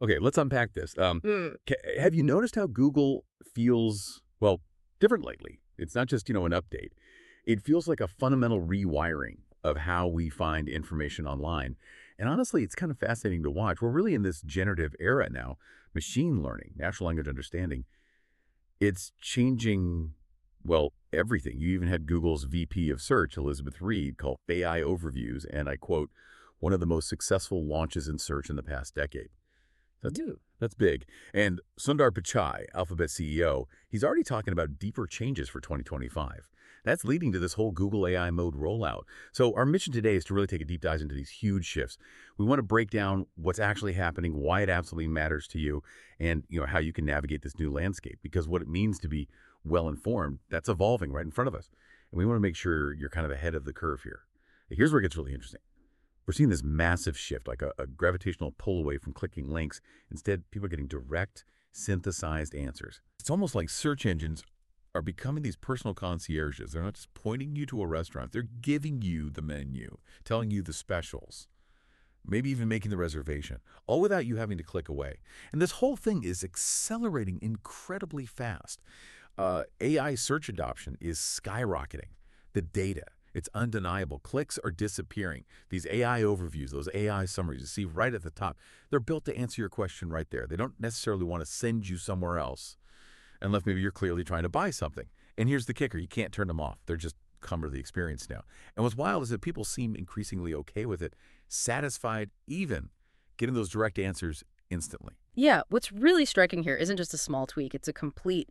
Okay, let's unpack this. Mm. Have you noticed how Google feels, well, different lately? It's not just, an update. It feels like a fundamental rewiring of how we find information online. And honestly, it's kind of fascinating to watch. We're really in this generative era now, machine learning, natural language understanding. It's changing, well, everything. You even had Google's VP of Search, Elizabeth Reed, call AI Overviews, and I quote, one of the most successful launches in search in the past decade. That's Ooh. that's big. And Sundar Pichai, Alphabet CEO, he's already talking about deeper changes for 2025. That's leading to this whole Google AI mode rollout. So our mission today is to really take a deep dive into these huge shifts. We want to break down what's actually happening, why it absolutely matters to you, and how you can navigate this new landscape. Because what it means to be well-informed, that's evolving right in front of us. And we want to make sure you're kind of ahead of the curve here. Here's where it gets really interesting. We're seeing this massive shift, like a gravitational pull away from clicking links. Instead, people are getting direct, synthesized answers. It's almost like search engines are becoming these personal concierges. They're not just pointing you to a restaurant. They're giving you the menu, telling you the specials, maybe even making the reservation, all without you having to click away. And this whole thing is accelerating incredibly fast. AI search adoption is skyrocketing. The data, it's undeniable. Clicks are disappearing. These AI overviews, those AI summaries you see right at the top, they're built to answer your question right there. They don't necessarily want to send you somewhere else unless maybe you're clearly trying to buy something. And here's the kicker. You can't turn them off. They're just come to the experience now. And what's wild is that people seem increasingly okay with it, satisfied, even getting those direct answers instantly. Yeah, what's really striking here isn't just a small tweak, it's a complete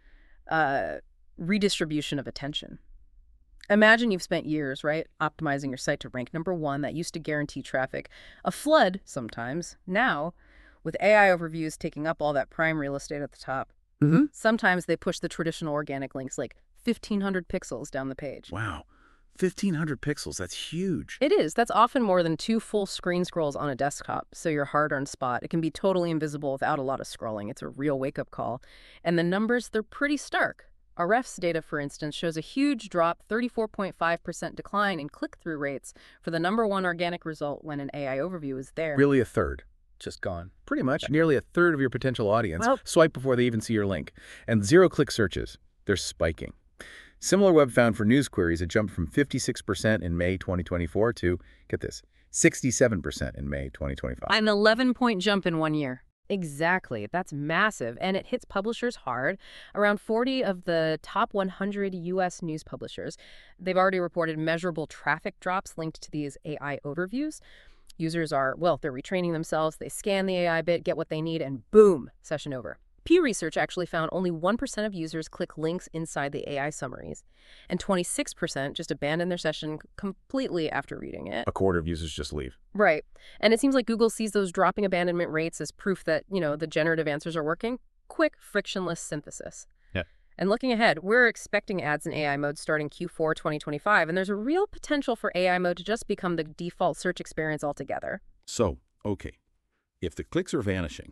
redistribution of attention. Imagine you've spent years, right, optimizing your site to rank #1. That used to guarantee traffic. A flood, sometimes. Now, with AI overviews taking up all that prime real estate at the top, sometimes they push the traditional organic links like 1,500 pixels down the page. Wow. 1,500 pixels. That's huge. It is. That's often more than 2 full screen scrolls on a desktop, so your hard-earned spot. It can be totally invisible without a lot of scrolling. It's a real wake-up call. And the numbers, they're pretty stark. Ahrefs data, for instance, shows a huge drop, 34.5% decline in click-through rates for the #1 organic result when an AI overview is there. Really a third. Just gone. Pretty much. Nearly a third of your potential audience swipe before they even see your link. And zero-click searches, they're spiking. SimilarWeb found for news queries it jumped from 56% in May 2024 to, get this, 67% in May 2025. An 11-point jump in 1 year. Exactly. That's massive, and it hits publishers hard. Around 40 of the top 100 U.S. news publishers, they've already reported measurable traffic drops linked to these AI overviews. Users are, well, they're retraining themselves, they scan the AI bit, get what they need, and boom, session over. Pew Research actually found only 1% of users click links inside the AI summaries, and 26% just abandon their session completely after reading it. A quarter of users just leave. Right. And it seems like Google sees those dropping abandonment rates as proof that, the generative answers are working. Quick, frictionless synthesis. Yeah. And looking ahead, we're expecting ads in AI mode starting Q4 2025, and there's a real potential for AI mode to just become the default search experience altogether. So, okay, if the clicks are vanishing,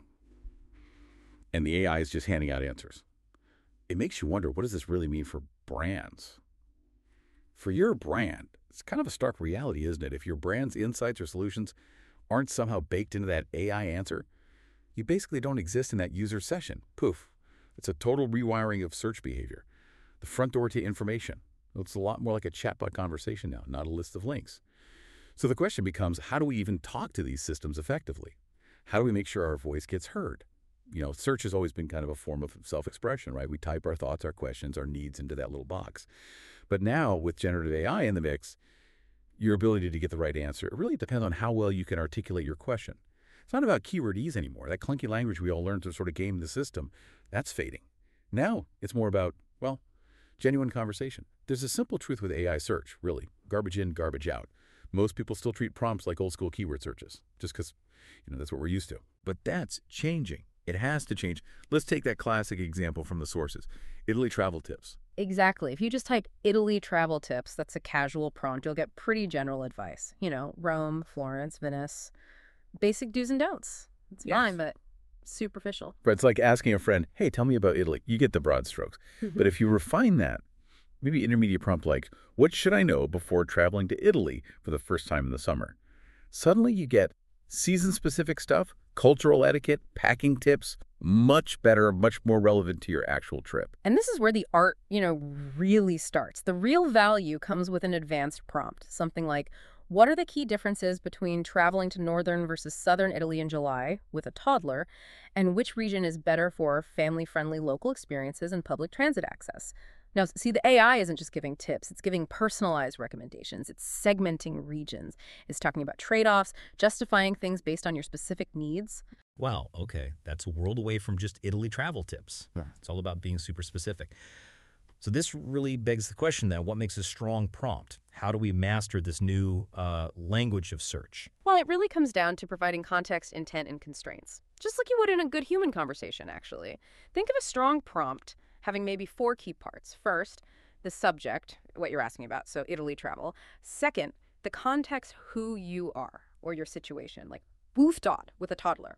and the AI is just handing out answers, it makes you wonder, what does this really mean for brands? For your brand, it's kind of a stark reality, isn't it? If your brand's insights or solutions aren't somehow baked into that AI answer, you basically don't exist in that user session. Poof. It's a total rewiring of search behavior. The front door to information. It's a lot more like a chatbot conversation now, not a list of links. So the question becomes, how do we even talk to these systems effectively? How do we make sure our voice gets heard? Search has always been kind of a form of self-expression, right? We type our thoughts, our questions, our needs into that little box. But now, with generative AI in the mix, your ability to get the right answer, it really depends on how well you can articulate your question. It's not about keyword ease anymore. That clunky language we all learned to sort of game the system, that's fading. Now, it's more about, well, genuine conversation. There's a simple truth with AI search, really. Garbage in, garbage out. Most people still treat prompts like old-school keyword searches, just because, that's what we're used to. But that's changing. It has to change. Let's take that classic example from the sources. Italy travel tips. Exactly. If you just type Italy travel tips, that's a casual prompt, you'll get pretty general advice. Rome, Florence, Venice. Basic do's and don'ts. It's fine, but superficial. But it's like asking a friend, hey, tell me about Italy. You get the broad strokes. But if you refine that, maybe intermediate prompt like, what should I know before traveling to Italy for the first time in the summer? Suddenly you get season-specific stuff cultural etiquette, packing tips, much better, much more relevant to your actual trip. And this is where the art, really starts. The real value comes with an advanced prompt, something like, what are the key differences between traveling to northern versus southern Italy in July with a toddler, and which region is better for family-friendly local experiences and public transit access? Now, see, the AI isn't just giving tips. It's giving personalized recommendations. It's segmenting regions. It's talking about trade-offs, justifying things based on your specific needs. Wow, okay. That's a world away from just Italy travel tips. Yeah. It's all about being super specific. So this really begs the question then, what makes a strong prompt? How do we master this new language of search? Well, it really comes down to providing context, intent, and constraints. Just like you would in a good human conversation, actually. Think of a strong prompt having maybe 4 key parts. First, the subject, what you're asking about, so Italy travel. Second, the context, who you are or your situation, like woofdot with a toddler.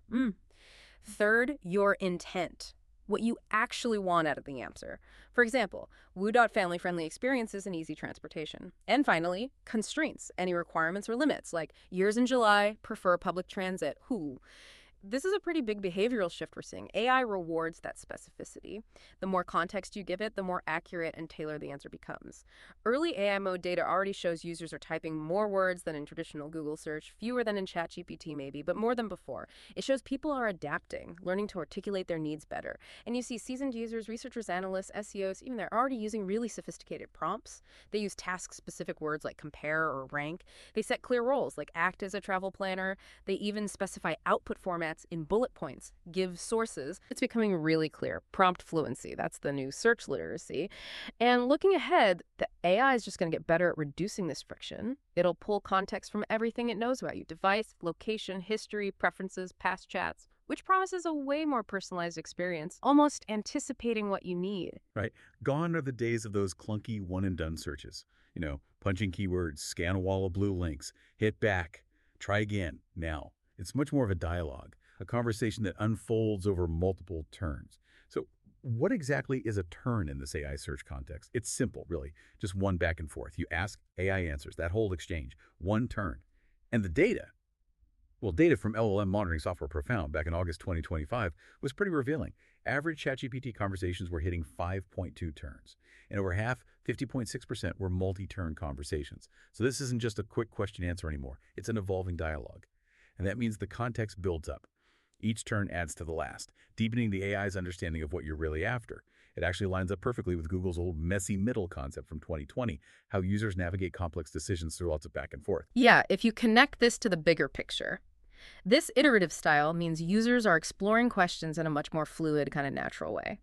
Third, your intent, what you actually want out of the answer. For example, WooDot family-friendly experiences and easy transportation. And finally, constraints, any requirements or limits, like years in July, prefer public transit, who. This is a pretty big behavioral shift we're seeing. AI rewards that specificity. The more context you give it, the more accurate and tailored the answer becomes. Early AI mode data already shows users are typing more words than in traditional Google search, fewer than in ChatGPT maybe, but more than before. It shows people are adapting, learning to articulate their needs better. And you see seasoned users, researchers, analysts, SEOs, even they're already using really sophisticated prompts. They use task-specific words like compare or rank. They set clear roles like act as a travel planner. They even specify output formats in bullet points, give sources. It's becoming really clear. Prompt fluency, that's the new search literacy. And looking ahead, the AI is just going to get better at reducing this friction. It'll pull context from everything it knows about you: device, location, history, preferences, past chats, which promises a way more personalized experience, almost anticipating what you need. Right. Gone are the days of those clunky one-and-done searches. Punching keywords, scan a wall of blue links, hit back, try again. Now, it's much more of a dialogue, a conversation that unfolds over multiple turns. So what exactly is a turn in this AI search context? It's simple, really. Just one back and forth. You ask, AI answers. That whole exchange. One turn. And the data, well, data from LLM monitoring software Profound back in August 2025 was pretty revealing. Average ChatGPT conversations were hitting 5.2 turns. And over half, 50.6%, were multi-turn conversations. So this isn't just a quick question answer anymore. It's an evolving dialogue. And that means the context builds up. Each turn adds to the last, deepening the AI's understanding of what you're really after. It actually lines up perfectly with Google's old messy middle concept from 2020, how users navigate complex decisions through lots of back and forth. Yeah, if you connect this to the bigger picture, this iterative style means users are exploring questions in a much more fluid, kind of natural way.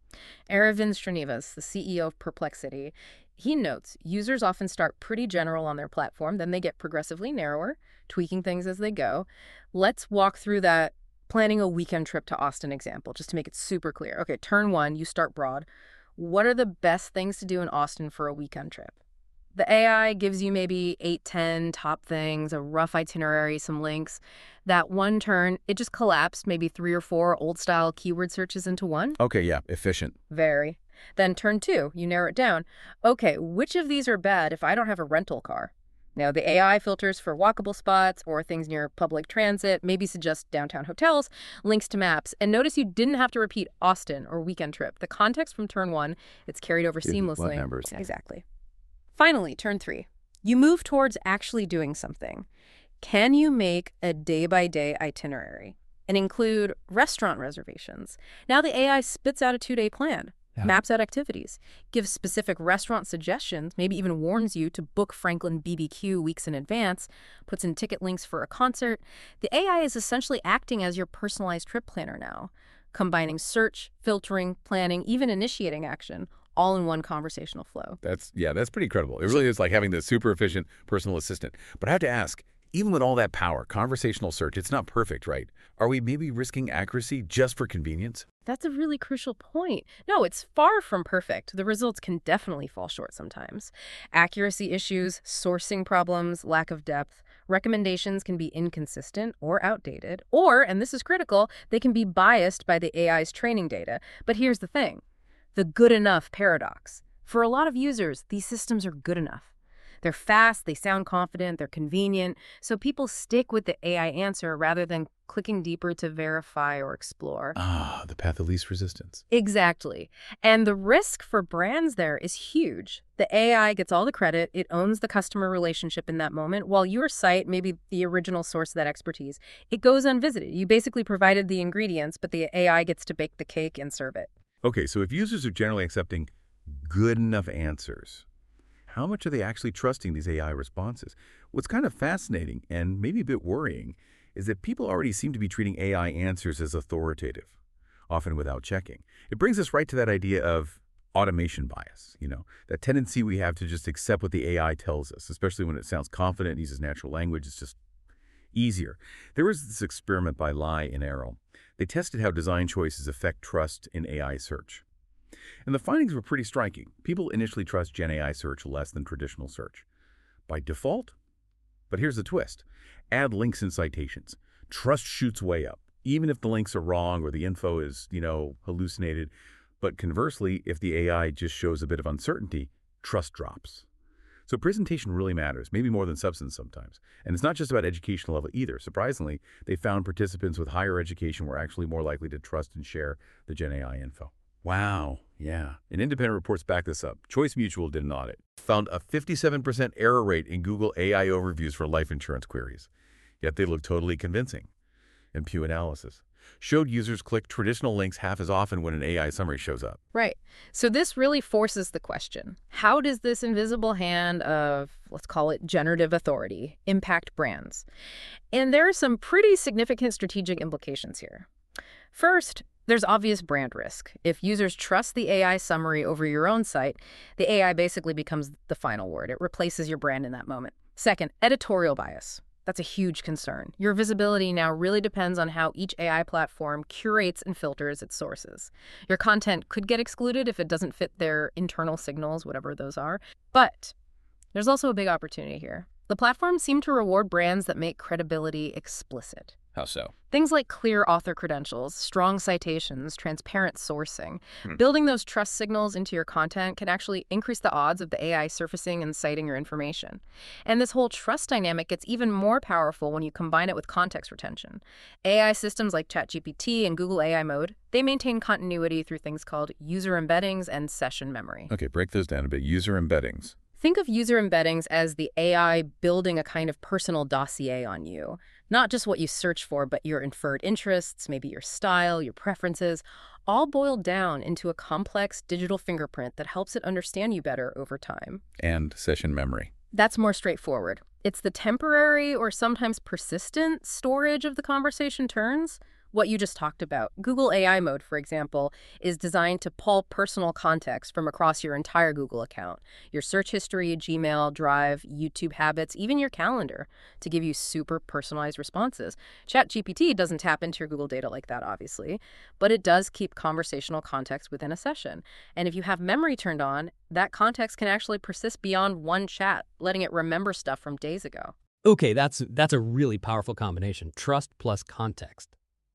Aravind Srinivas, the CEO of Perplexity, he notes users often start pretty general on their platform, then they get progressively narrower, tweaking things as they go. Let's walk through that planning a weekend trip to Austin example, just to make it super clear. Okay, turn 1, you start broad. What are the best things to do in Austin for a weekend trip? The AI gives you maybe 8, 10 top things, a rough itinerary, some links. That one turn, it just collapsed maybe 3 or 4 old-style keyword searches into one. Okay, yeah, efficient. Very. Then turn 2, you narrow it down. Okay, which of these are bad if I don't have a rental car? Now, the AI filters for walkable spots or things near public transit, maybe suggest downtown hotels, links to maps. And notice you didn't have to repeat Austin or weekend trip. The context from turn 1, it's carried over seamlessly. Numbers. Exactly. Finally, turn 3. You move towards actually doing something. Can you make a day-by-day itinerary and include restaurant reservations? Now the AI spits out a 2-day plan. Yeah. Maps out activities, gives specific restaurant suggestions, maybe even warns you to book Franklin BBQ weeks in advance, puts in ticket links for a concert. The AI is essentially acting as your personalized trip planner now, combining search, filtering, planning, even initiating action, all in one conversational flow. That's pretty incredible. It really is like having the super efficient personal assistant. But I have to ask, even with all that power, conversational search, it's not perfect, right? Are we maybe risking accuracy just for convenience? That's a really crucial point. No, it's far from perfect. The results can definitely fall short sometimes. Accuracy issues, sourcing problems, lack of depth. Recommendations can be inconsistent or outdated. Or, and this is critical, they can be biased by the AI's training data. But here's the thing, the good enough paradox. For a lot of users, these systems are good enough. They're fast, they sound confident, they're convenient, so people stick with the AI answer rather than clicking deeper to verify or explore. Ah, the path of least resistance. Exactly. And the risk for brands there is huge. The AI gets all the credit. It owns the customer relationship in that moment, while your site, maybe the original source of that expertise, it goes unvisited. You basically provided the ingredients, but the AI gets to bake the cake and serve it. Okay, so if users are generally accepting good enough answers, how much are they actually trusting these AI responses? What's kind of fascinating and maybe a bit worrying is that people already seem to be treating AI answers as authoritative, often without checking. It brings us right to that idea of automation bias, that tendency we have to just accept what the AI tells us, especially when it sounds confident, uses natural language. It's just easier. There was this experiment by Lai and Errol. They tested how design choices affect trust in AI search. And the findings were pretty striking. People initially trust Gen AI search less than traditional search. By default? But here's the twist. Add links and citations. Trust shoots way up, even if the links are wrong or the info is, hallucinated. But conversely, if the AI just shows a bit of uncertainty, trust drops. So presentation really matters, maybe more than substance sometimes. And it's not just about educational level either. Surprisingly, they found participants with higher education were actually more likely to trust and share the Gen AI info. Wow, yeah. And independent reports back this up. Choice Mutual did an audit. Found a 57% error rate in Google AI overviews for life insurance queries. Yet they look totally convincing. And Pew Analysis showed users click traditional links half as often when an AI summary shows up. Right. So this really forces the question, how does this invisible hand of, let's call it generative authority, impact brands? And there are some pretty significant strategic implications here. First, there's obvious brand risk. If users trust the AI summary over your own site, the AI basically becomes the final word. It replaces your brand in that moment. Second, editorial bias. That's a huge concern. Your visibility now really depends on how each AI platform curates and filters its sources. Your content could get excluded if it doesn't fit their internal signals, whatever those are. But there's also a big opportunity here. The platforms seem to reward brands that make credibility explicit. How so? Things like clear author credentials, strong citations, transparent sourcing. Building those trust signals into your content can actually increase the odds of the AI surfacing and citing your information. And this whole trust dynamic gets even more powerful when you combine it with context retention. AI systems like ChatGPT and Google AI Mode, they maintain continuity through things called user embeddings and session memory. Okay, break those down a bit. User embeddings. Think of user embeddings as the AI building a kind of personal dossier on you. Not just what you search for, but your inferred interests, maybe your style, your preferences, all boiled down into a complex digital fingerprint that helps it understand you better over time. And session memory. That's more straightforward. It's the temporary or sometimes persistent storage of the conversation turns. What you just talked about. Google AI Mode, for example, is designed to pull personal context from across your entire Google account, your search history, Gmail, Drive, YouTube habits, even your calendar, to give you super personalized responses. ChatGPT doesn't tap into your Google data like that, obviously, but it does keep conversational context within a session. And if you have memory turned on, that context can actually persist beyond one chat, letting it remember stuff from days ago. Okay, that's a really powerful combination. Trust plus context.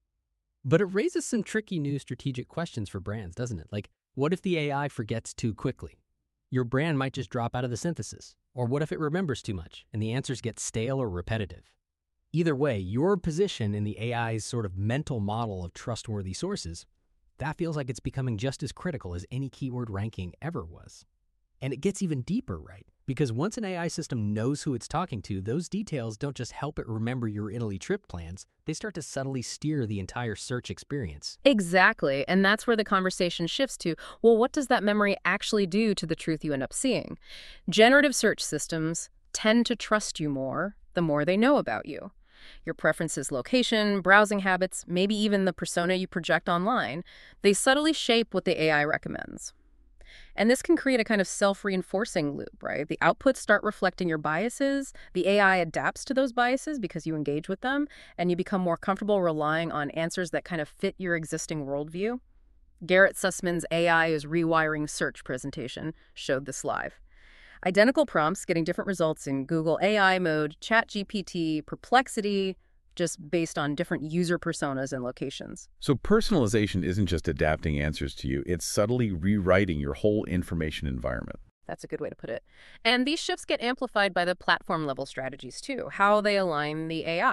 But it raises some tricky new strategic questions for brands, doesn't it? Like, what if the AI forgets too quickly? Your brand might just drop out of the synthesis. Or what if it remembers too much and the answers get stale or repetitive? Either way, your position in the AI's sort of mental model of trustworthy sources, that feels like it's becoming just as critical as any keyword ranking ever was. And it gets even deeper, right? Because once an AI system knows who it's talking to, those details don't just help it remember your Italy trip plans, they start to subtly steer the entire search experience. Exactly, and that's where the conversation shifts to, well, what does that memory actually do to the truth you end up seeing? Generative search systems tend to trust you more the more they know about you. Your preferences, location, browsing habits, maybe even the persona you project online, they subtly shape what the AI recommends. And this can create a kind of self-reinforcing loop, right? The outputs start reflecting your biases, the AI adapts to those biases because you engage with them, and you become more comfortable relying on answers that kind of fit your existing worldview. Garrett Sussman's AI is Rewiring Search presentation showed this live. Identical prompts getting different results in Google AI Mode, ChatGPT, Perplexity, just based on different user personas and locations. So personalization isn't just adapting answers to you, it's subtly rewriting your whole information environment. That's a good way to put it. And these shifts get amplified by the platform-level strategies, too, how they align the AI.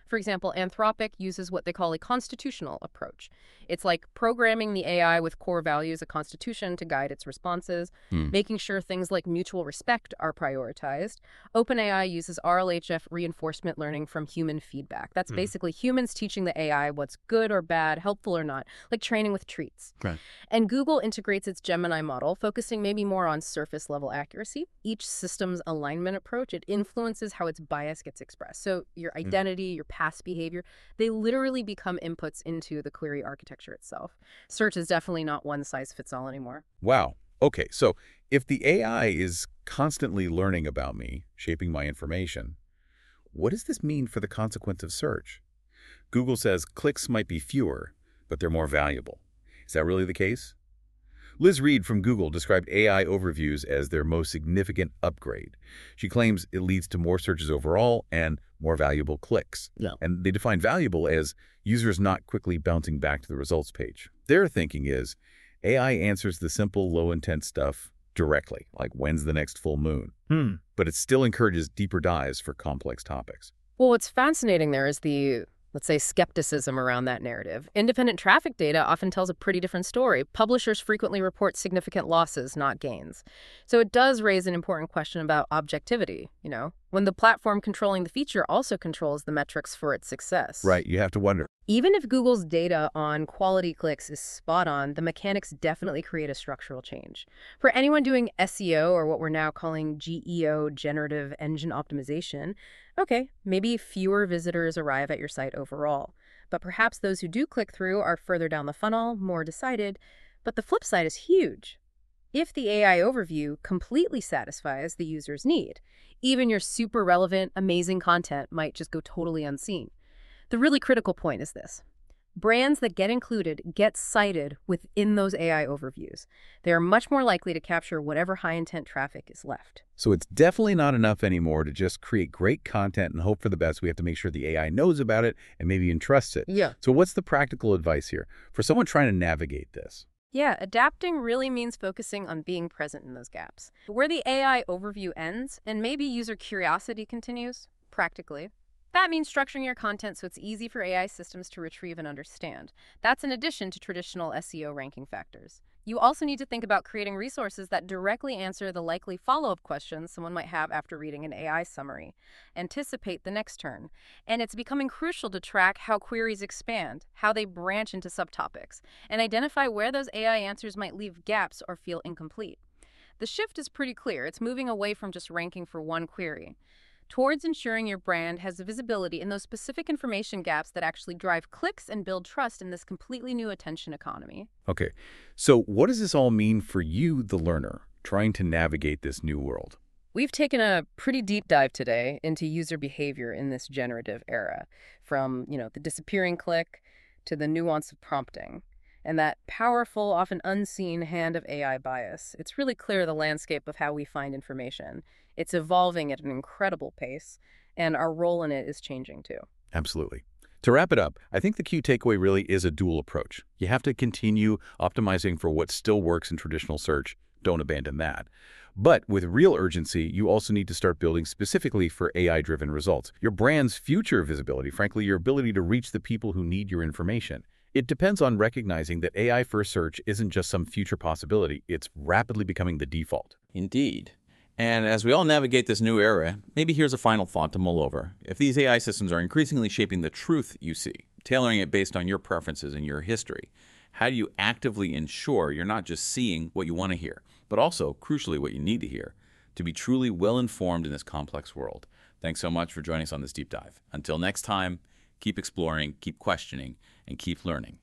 For example, Anthropic uses what they call a constitutional approach. It's like programming the AI with core values, a constitution to guide its responses, making sure things like mutual respect are prioritized. OpenAI uses RLHF reinforcement learning from human feedback. That's basically humans teaching the AI what's good or bad, helpful or not, like training with treats. Right. And Google integrates its Gemini model, focusing maybe more on surface level accuracy. Each system's alignment approach, it influences how its bias gets expressed. So your identity, your past behavior, they literally become inputs into the query architecture itself. Search is definitely not one size fits all anymore. Wow. Okay, so if the AI is constantly learning about me, shaping my information, what does this mean for the consequence of search? Google says clicks might be fewer, but they're more valuable. Is that really the case? Liz Reed from Google described AI overviews as their most significant upgrade. She claims it leads to more searches overall and more valuable clicks. Yeah. And they define valuable as users not quickly bouncing back to the results page. Their thinking is AI answers the simple, low-intent stuff directly, like when's the next full moon. But it still encourages deeper dives for complex topics. Well, what's fascinating there is the, let's say, skepticism around that narrative. Independent traffic data often tells a pretty different story. Publishers frequently report significant losses, not gains. So it does raise an important question about objectivity, when the platform controlling the feature also controls the metrics for its success. Right, you have to wonder. Even if Google's data on quality clicks is spot on, the mechanics definitely create a structural change. For anyone doing SEO, or what we're now calling GEO, generative engine optimization, okay, maybe fewer visitors arrive at your site overall. But perhaps those who do click through are further down the funnel, more decided. But the flip side is huge. If the AI overview completely satisfies the user's need, even your super relevant, amazing content might just go totally unseen. The really critical point is this. Brands that get included get cited within those AI overviews. They are much more likely to capture whatever high-intent traffic is left. So it's definitely not enough anymore to just create great content and hope for the best. We have to make sure the AI knows about it and maybe entrusts it. Yeah. So what's the practical advice here for someone trying to navigate this? Yeah, adapting really means focusing on being present in those gaps. Where the AI overview ends, and maybe user curiosity continues, practically, that means structuring your content so it's easy for AI systems to retrieve and understand. That's in addition to traditional SEO ranking factors. You also need to think about creating resources that directly answer the likely follow-up questions someone might have after reading an AI summary. Anticipate the next turn. And it's becoming crucial to track how queries expand, how they branch into subtopics, and identify where those AI answers might leave gaps or feel incomplete. The shift is pretty clear. It's moving away from just ranking for one query towards ensuring your brand has visibility in those specific information gaps that actually drive clicks and build trust in this completely new attention economy. Okay, so what does this all mean for you, the learner, trying to navigate this new world? We've taken a pretty deep dive today into user behavior in this generative era, from, the disappearing click to the nuance of prompting, and that powerful, often unseen hand of AI bias. It's really clear the landscape of how we find information. It's evolving at an incredible pace, and our role in it is changing too. Absolutely. To wrap it up, I think the key takeaway really is a dual approach. You have to continue optimizing for what still works in traditional search. Don't abandon that. But with real urgency, you also need to start building specifically for AI-driven results. Your brand's future visibility, frankly, your ability to reach the people who need your information. It depends on recognizing that AI-first search isn't just some future possibility. It's rapidly becoming the default. Indeed. And as we all navigate this new era, maybe here's a final thought to mull over. If these AI systems are increasingly shaping the truth you see, tailoring it based on your preferences and your history, how do you actively ensure you're not just seeing what you want to hear, but also, crucially, what you need to hear to be truly well-informed in this complex world? Thanks so much for joining us on this deep dive. Until next time, keep exploring, keep questioning, and keep learning.